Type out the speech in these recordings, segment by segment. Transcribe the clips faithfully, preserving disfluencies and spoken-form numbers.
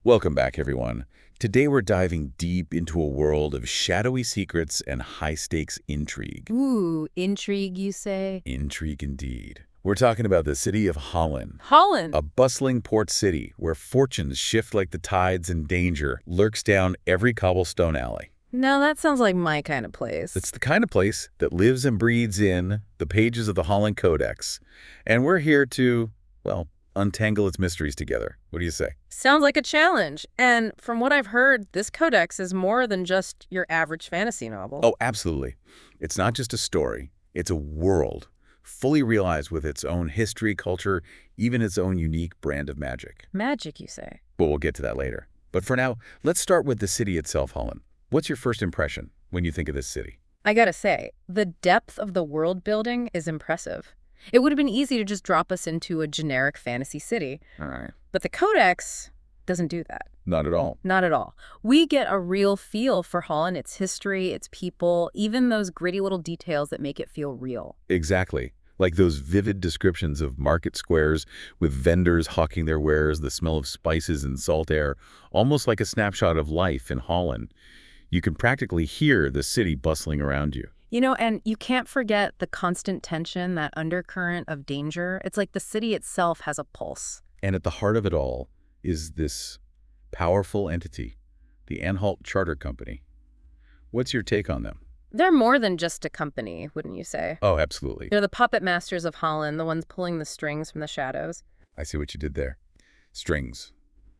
Welcome back, everyone. Today we're diving deep into a world of shadowy secrets and high-stakes intrigue. Ooh, intrigue, you say? Intrigue indeed. We're talking about the city of Holland, Holland. a bustling port city where fortunes shift like the tides and danger lurks down every cobblestone alley. Now that sounds like my kind of place. It's the kind of place that lives and breathes in the pages of the Holland Codex. And we're here to, well, untangle its mysteries together. What do you say? Sounds like a challenge. And from what I've heard, this codex is more than just your average fantasy novel. Oh, absolutely. It's not just a story. It's a world, fully realized with its own history, culture, even its own unique brand of magic. Magic, you say? But we'll get to that later. But for now, let's start with the city itself, Holland. What's your first impression when you think of this city? I gotta say, the depth of the world building is impressive. It would have been easy to just drop us into a generic fantasy city. All right. But the codex doesn't do that. Not at all. Not at all. We get a real feel for Holland, its history, its people, even those gritty little details that make it feel real. Exactly. Like those vivid descriptions of market squares with vendors hawking their wares, the smell of spices and salt air, almost like a snapshot of life in Holland. You can practically hear the city bustling around you. You know, and you can't forget the constant tension, that undercurrent of danger. It's like the city itself has a pulse. And at the heart of it all is this powerful entity, the Anhalt Charter Company. What's your take on them? They're more than just a company, wouldn't you say? Oh, absolutely. They're the puppet masters of Holland, the ones pulling the strings from the shadows. I see what you did there. Strings.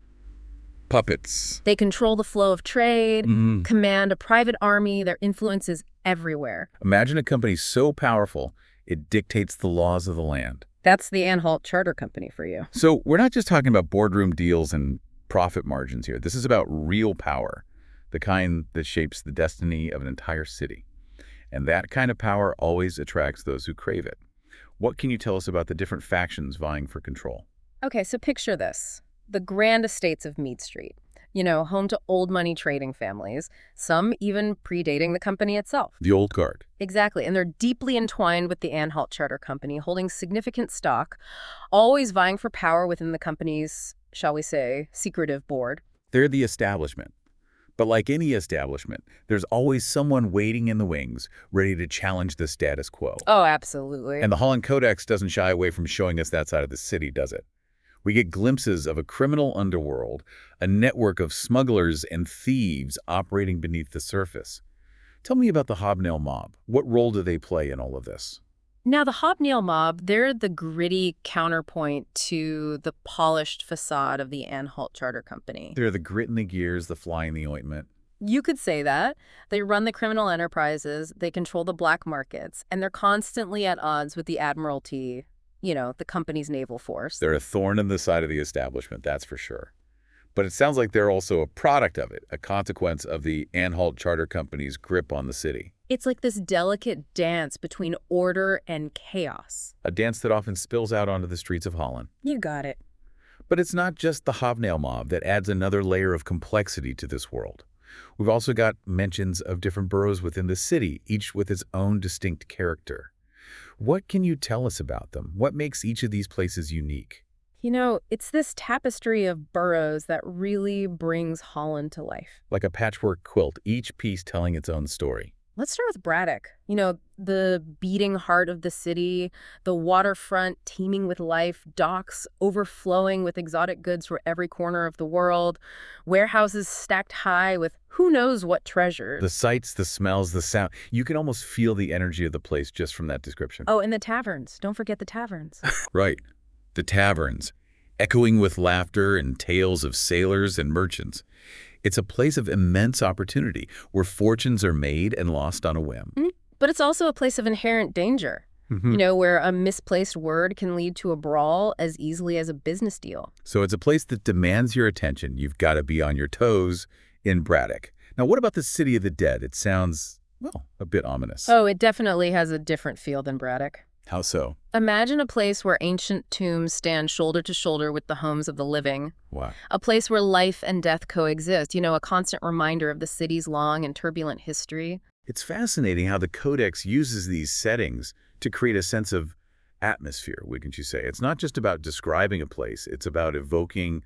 Puppets. They control the flow of trade, Mm. command a private army. Their influence is everywhere. Imagine a company so powerful, it dictates the laws of the land. That's the Anhalt Charter Company for you. So we're not just talking about boardroom deals and profit margins here. This is about real power, the kind that shapes the destiny of an entire city. And that kind of power always attracts those who crave it. What can you tell us about the different factions vying for control? Okay, so picture this. The grand estates of Mead Street. You know, home to old money trading families, some even predating the company itself. The old guard. Exactly, and they're deeply entwined with the Anhalt Charter Company, holding significant stock, always vying for power within the company's, shall we say, secretive board. They're the establishment. But like any establishment, there's always someone waiting in the wings, ready to challenge the status quo. Oh, absolutely. And the Holland Codex doesn't shy away from showing us that side of the city, does it? We get glimpses of a criminal underworld, a network of smugglers and thieves operating beneath the surface. Tell me about the Hobnail Mob. What role do they play in all of this? Now, the Hobnail Mob, they're the gritty counterpoint to the polished facade of the Anhalt Charter Company. They're the grit in the gears, the fly in the ointment. You could say that. They run the criminal enterprises, they control the black markets, and they're constantly at odds with the Admiralty, you know, the company's naval force. They're a thorn in the side of the establishment, that's for sure. But it sounds like they're also a product of it, a consequence of the Anhalt Charter Company's grip on the city. It's like this delicate dance between order and chaos. A dance that often spills out onto the streets of Holland. You got it. But it's not just the Hobnail Mob that adds another layer of complexity to this world. We've also got mentions of different boroughs within the city, each with its own distinct character. What can you tell us about them? What makes each of these places unique? You know, it's this tapestry of boroughs that really brings Holland to life. Like a patchwork quilt, each piece telling its own story. Let's start with Braddock. You know, the beating heart of the city, the waterfront teeming with life, docks overflowing with exotic goods from every corner of the world, warehouses stacked high with who knows what treasures. The sights, the smells, the sound. You can almost feel the energy of the place just from that description. Oh, and the taverns. Don't forget the taverns. Right. The taverns, echoing with laughter and tales of sailors and merchants. It's a place of immense opportunity where fortunes are made and lost on a whim. Mm, but it's also a place of inherent danger, Mm-hmm. you know, where a misplaced word can lead to a brawl as easily as a business deal. So it's a place that demands your attention. You've got to be on your toes in Braddock. Now, what about the City of the Dead? It sounds, well, a bit ominous. Oh, it definitely has a different feel than Braddock. How so? Imagine a place where ancient tombs stand shoulder to shoulder with the homes of the living. Wow. A place where life and death coexist, you know, a constant reminder of the city's long and turbulent history. It's fascinating how the Codex uses these settings to create a sense of atmosphere, wouldn't you say? It's not just about describing a place. It's about evoking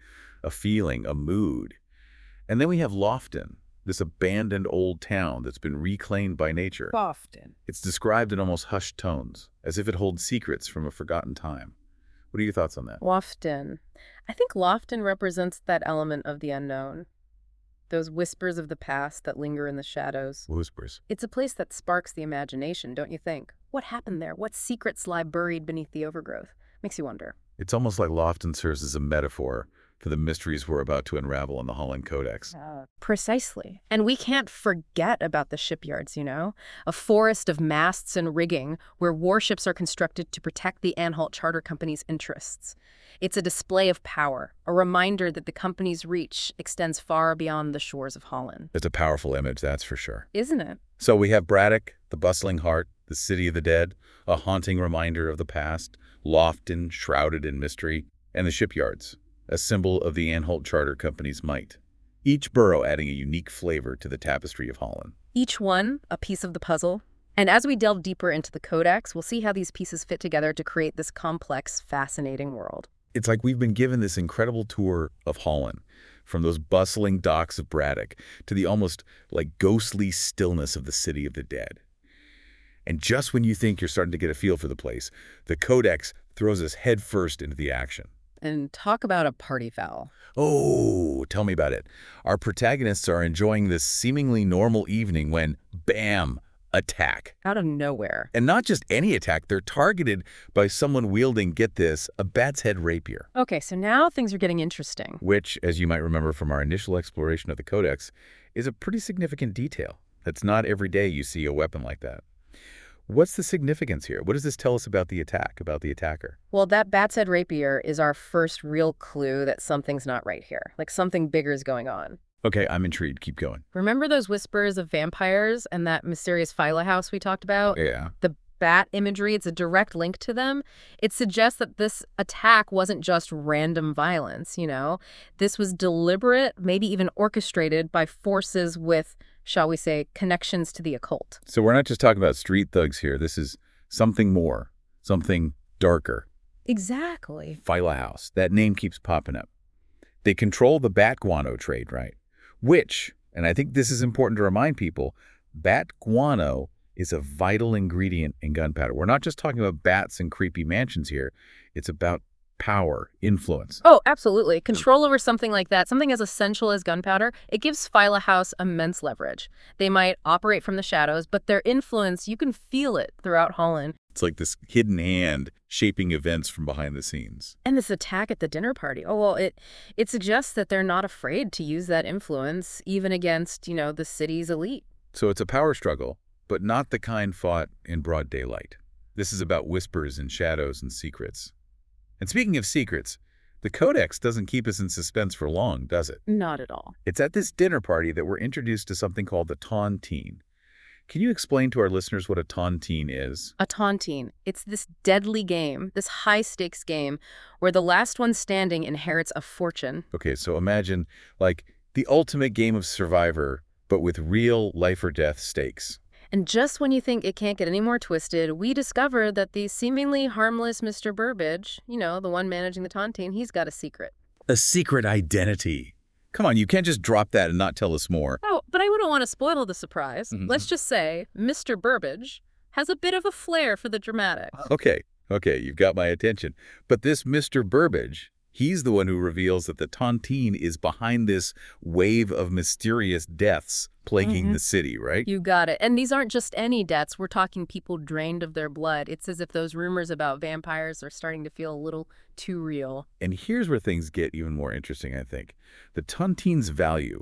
a feeling, a mood. And then we have Lofton, this abandoned old town that's been reclaimed by nature. Lofton. It's described in almost hushed tones, as if it holds secrets from a forgotten time. What are your thoughts on that? Lofton. I think Lofton represents that element of the unknown. Those whispers of the past that linger in the shadows. Whispers. It's a place that sparks the imagination, don't you think? What happened there? What secrets lie buried beneath the overgrowth? Makes you wonder. It's almost like Lofton serves as a metaphor for the mysteries we're about to unravel in the Holland Codex. Uh, precisely. And we can't forget about the shipyards, you know? A forest of masts and rigging where warships are constructed to protect the Anhalt Charter Company's interests. It's a display of power, a reminder that the company's reach extends far beyond the shores of Holland. It's a powerful image, that's for sure. Isn't it? So we have Braddock, the bustling heart, the city of the dead, a haunting reminder of the past, Lofton, shrouded in mystery, and the shipyards, a symbol of the Anhalt Charter Company's might. Each borough adding a unique flavor to the tapestry of Holland. Each one a piece of the puzzle. And as we delve deeper into the Codex, we'll see how these pieces fit together to create this complex, fascinating world. It's like we've been given this incredible tour of Holland, from those bustling docks of Braddock to the almost like ghostly stillness of the city of the dead. And just when you think you're starting to get a feel for the place, the Codex throws us headfirst into the action. And talk about a party foul. Oh, tell me about it. Our protagonists are enjoying this seemingly normal evening when, bam, attack. Out of nowhere. And not just any attack, they're targeted by someone wielding, get this, a bat's head rapier. Okay, so now things are getting interesting. Which, as you might remember from our initial exploration of the Codex, is a pretty significant detail. It's not every day you see a weapon like that. What's the significance here? What does this tell us about the attack, about the attacker? Well, that bat's head rapier is our first real clue that something's not right here. Like something bigger is going on. Okay, I'm intrigued. Keep going. Remember those whispers of vampires and that mysterious Phyla house we talked about? Yeah. The bat imagery, it's a direct link to them. It suggests that this attack wasn't just random violence, you know? This was deliberate, maybe even orchestrated by forces with, shall we say, connections to the occult. So we're not just talking about street thugs here. This is something more, something darker. Exactly. Phyla House. That name keeps popping up. They control the bat guano trade, right? Which, and I think this is important to remind people, bat guano is a vital ingredient in gunpowder. We're not just talking about bats and creepy mansions here. It's about power, influence. Oh, absolutely. Control over something like that, something as essential as gunpowder, it gives Phyla House immense leverage. They might operate from the shadows, but their influence, you can feel it throughout Holland. It's like this hidden hand shaping events from behind the scenes. And this attack at the dinner party, oh, well, it it suggests that they're not afraid to use that influence, even against, you know, the city's elite. So it's a power struggle, but not the kind fought in broad daylight. This is about whispers and shadows and secrets. And speaking of secrets, the Codex doesn't keep us in suspense for long, does it? Not at all. It's at this dinner party that we're introduced to something called the Tontine. Can you explain to our listeners what a Tontine is? A tontine. It's this deadly game, this high-stakes game, where the last one standing inherits a fortune. Okay, so imagine, like, the ultimate game of Survivor, but with real life-or-death stakes. And just when you think it can't get any more twisted, we discover that the seemingly harmless Mister Burbage, you know, the one managing the tontine, he's got a secret. A secret identity. Come on, you can't just drop that and not tell us more. Oh, but I wouldn't want to spoil the surprise. Mm-hmm. Let's just say Mister Burbage has a bit of a flair for the dramatic. Okay, okay, you've got my attention. But this Mister Burbage, he's the one who reveals that the Tontine is behind this wave of mysterious deaths plaguing Mm-hmm. the city, right? You got it. And these aren't just any deaths. We're talking people drained of their blood. It's as if those rumors about vampires are starting to feel a little too real. And here's where things get even more interesting, I think. The Tontine's value,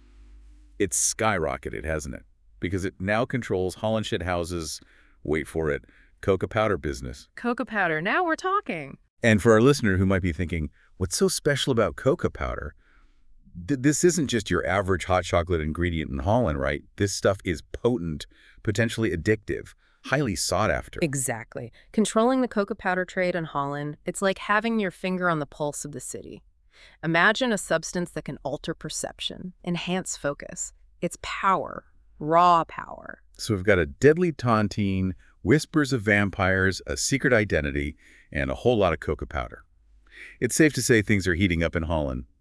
it's skyrocketed, hasn't it? Because it now controls Hollandshire House's, wait for it, coca powder business. Coca powder. Now we're talking. And for our listener who might be thinking, what's so special about coca powder? Th this isn't just your average hot chocolate ingredient in Holland, right? This stuff is potent, potentially addictive, highly sought after. Exactly. Controlling the coca powder trade in Holland, it's like having your finger on the pulse of the city. Imagine a substance that can alter perception, enhance focus. It's power, raw power. So we've got a deadly tontine, whispers of vampires, a secret identity, and a whole lot of coca powder. It's safe to say things are heating up in Holland.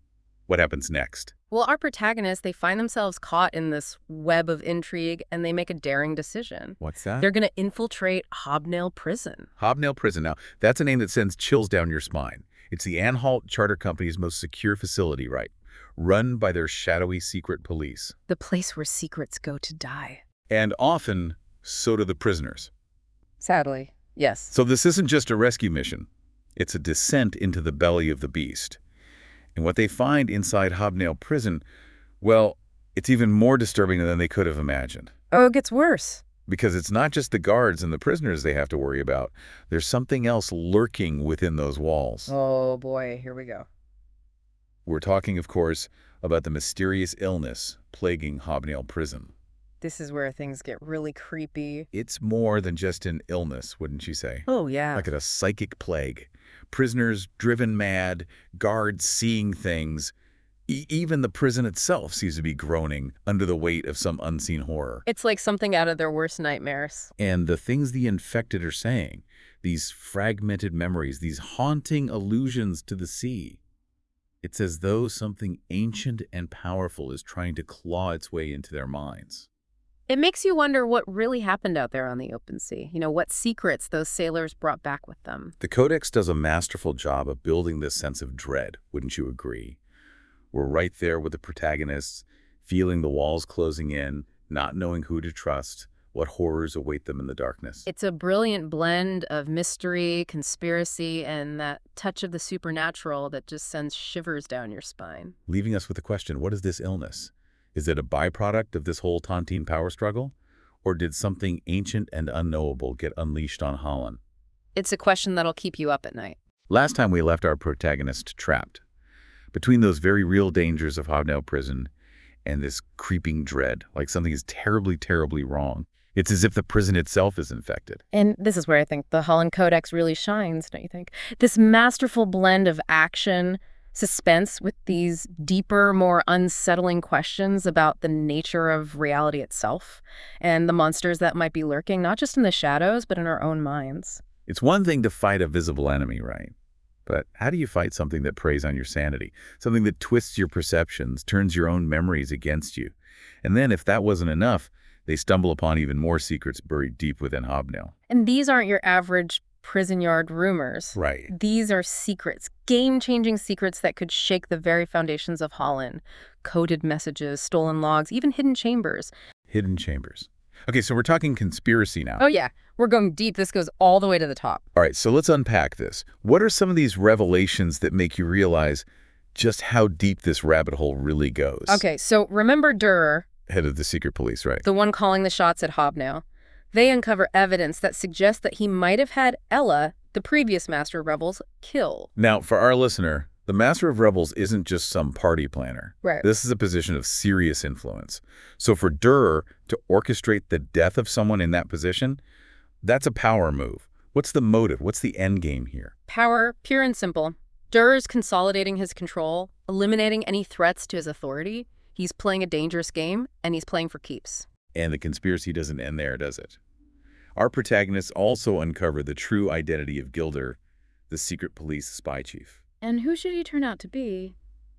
What happens next? Well, our protagonists, they find themselves caught in this web of intrigue, and they make a daring decision. What's that? They're going to infiltrate Hobnail Prison. Hobnail Prison. Now, that's a name that sends chills down your spine. It's the Anhalt Charter Company's most secure facility, right? Run by their shadowy secret police. The place where secrets go to die. And often, so do the prisoners. Sadly, yes. So this isn't just a rescue mission. It's a descent into the belly of the beast. And what they find inside Hobnail Prison, well, it's even more disturbing than they could have imagined. Oh, it gets worse. Because it's not just the guards and the prisoners they have to worry about. There's something else lurking within those walls. Oh, boy, here we go. We're talking, of course, about the mysterious illness plaguing Hobnail Prison. This is where things get really creepy. It's more than just an illness, wouldn't you say? Oh, yeah. Like a psychic plague. Prisoners driven mad, guards seeing things. E even the prison itself seems to be groaning under the weight of some unseen horror. It's like something out of their worst nightmares. And the things the infected are saying, these fragmented memories, these haunting allusions to the sea, it's as though something ancient and powerful is trying to claw its way into their minds. It makes you wonder what really happened out there on the open sea. You know, what secrets those sailors brought back with them. The Codex does a masterful job of building this sense of dread, wouldn't you agree? We're right there with the protagonists, feeling the walls closing in, not knowing who to trust, what horrors await them in the darkness. It's a brilliant blend of mystery, conspiracy, and that touch of the supernatural that just sends shivers down your spine. Leaving us with the question, what is this illness? Is it a byproduct of this whole Tontine power struggle? Or did something ancient and unknowable get unleashed on Holland? It's a question that'll keep you up at night. Last time we left our protagonist trapped between those very real dangers of Hobnail Prison and this creeping dread, like something is terribly, terribly wrong. It's as if the prison itself is infected. And this is where I think the Holland Codex really shines, don't you think? This masterful blend of action, suspense with these deeper, more unsettling questions about the nature of reality itself and the monsters that might be lurking, not just in the shadows, but in our own minds. It's one thing to fight a visible enemy, right? But how do you fight something that preys on your sanity? Something that twists your perceptions, turns your own memories against you. And then if that wasn't enough, they stumble upon even more secrets buried deep within Hobnail. And these aren't your average prison yard rumors. Right. These are secrets, game-changing secrets that could shake the very foundations of Holland. Coded messages, stolen logs, even hidden chambers. Hidden chambers. Okay, so we're talking conspiracy now. Oh yeah, we're going deep. This goes all the way to the top. All right, so let's unpack this. What are some of these revelations that make you realize just how deep this rabbit hole really goes? Okay, so remember Durer, Head of the secret police, right? the one calling the shots at Hobnail. They uncover evidence that suggests that he might have had Ella, the previous Master of Rebels, kill. Now, for our listener, the Master of Rebels isn't just some party planner. Right. This is a position of serious influence. So for Durer to orchestrate the death of someone in that position, that's a power move. What's the motive? What's the end game here? Power, pure and simple. Durer's consolidating his control, eliminating any threats to his authority. He's playing a dangerous game, and he's playing for keeps. And the conspiracy doesn't end there, does it? Our protagonists also uncover the true identity of Gilder, the secret police spy chief. And who should he turn out to be?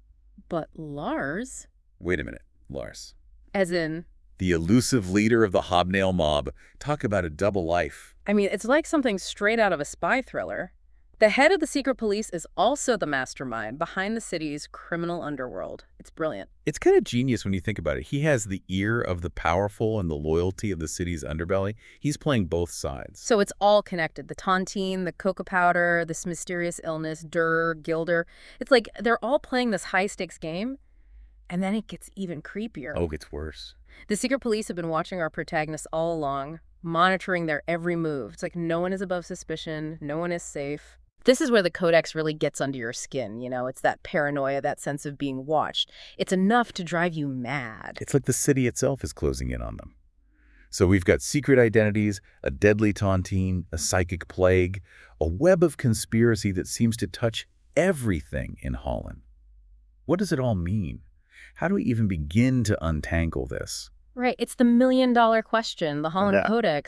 But Lars? Wait a minute, Lars. As in? The elusive leader of the Hobnail mob. Talk about a double life. I mean, it's like something straight out of a spy thriller. The head of the secret police is also the mastermind behind the city's criminal underworld. It's brilliant. It's kind of genius when you think about it. He has the ear of the powerful and the loyalty of the city's underbelly. He's playing both sides. So it's all connected. The Tontine, the coca powder, this mysterious illness, Durer, Gilder. It's like they're all playing this high-stakes game, and then it gets even creepier. Oh, it gets worse. The secret police have been watching our protagonists all along, monitoring their every move. It's like no one is above suspicion, no one is safe. This is where the Codex really gets under your skin, you know? It's that paranoia, that sense of being watched. It's enough to drive you mad. It's like the city itself is closing in on them. So we've got secret identities, a deadly Tontine, a psychic plague, a web of conspiracy that seems to touch everything in Holland. What does it all mean? How do we even begin to untangle this? Right, it's the million-dollar question. The Holland Yeah. Codex,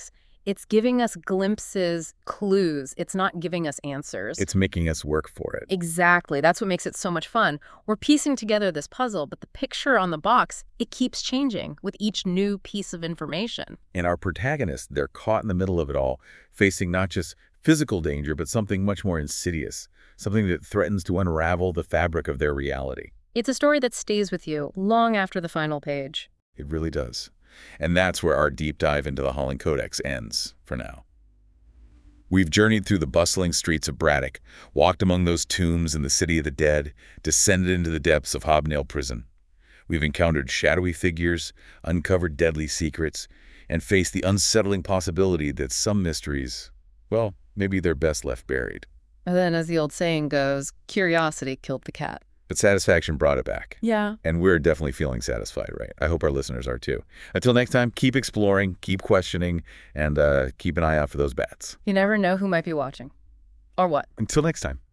It's giving us glimpses, clues. It's not giving us answers. It's making us work for it. Exactly. That's what makes it so much fun. We're piecing together this puzzle, but the picture on the box, it keeps changing with each new piece of information. And our protagonists, they're caught in the middle of it all, facing not just physical danger, but something much more insidious, something that threatens to unravel the fabric of their reality. It's a story that stays with you long after the final page. It really does. And that's where our deep dive into the Holling Codex ends, for now. We've journeyed through the bustling streets of Braddock, walked among those tombs in the City of the Dead, descended into the depths of Hobnail Prison. We've encountered shadowy figures, uncovered deadly secrets, and faced the unsettling possibility that some mysteries, well, maybe they're best left buried. And then, as the old saying goes, curiosity killed the cat. But satisfaction brought it back. Yeah. And we're definitely feeling satisfied, right? I hope our listeners are too. Until next time, keep exploring, keep questioning, and uh, keep an eye out for those bats. You never know who might be watching. Or what. Until next time.